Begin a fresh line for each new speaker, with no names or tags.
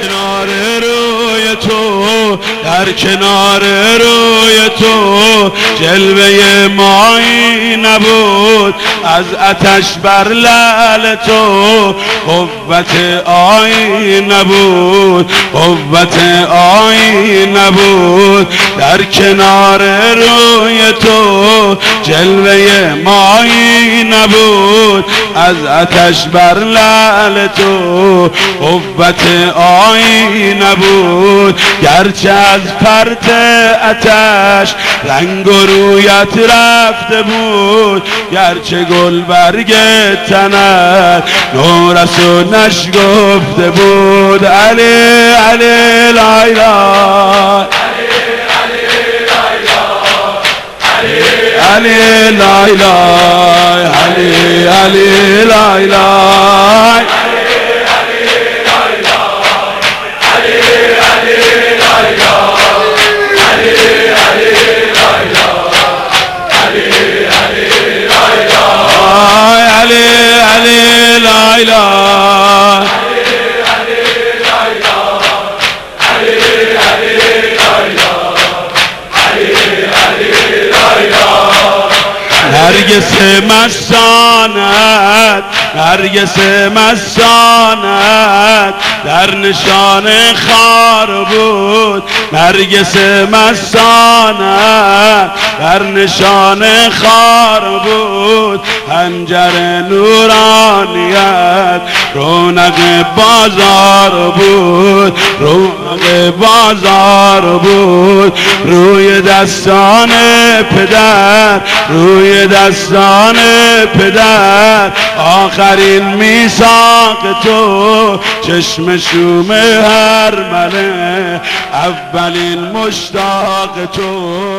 کنار روی تو، در کنار روی تو جلوه مایی نبود، از آتش بر لعل تو قوت آیی نبود، قوت آیی نبود. در کنار روی تو جلوه مایی نبود، از آتش بر لعل تو قوت آیی نبود. گرچه از پرت آتش رنگ و رویت رفته بود، گرچه گل برگ تنت نورست و نشگفته بود. علی علی لایلا، علی لایلا، علی علی لایلا، نرگس مستانت، نرگس مستانت در نشان خار بود، نرگس مستانت در نشان خار بود. حنجر نورانیت رونق بازار بود، رونق بازار بود. روی دستان پدر، روی دستان پدر آخرین میثاق تو، چشم شوم هر مله اولین مشتاق تو.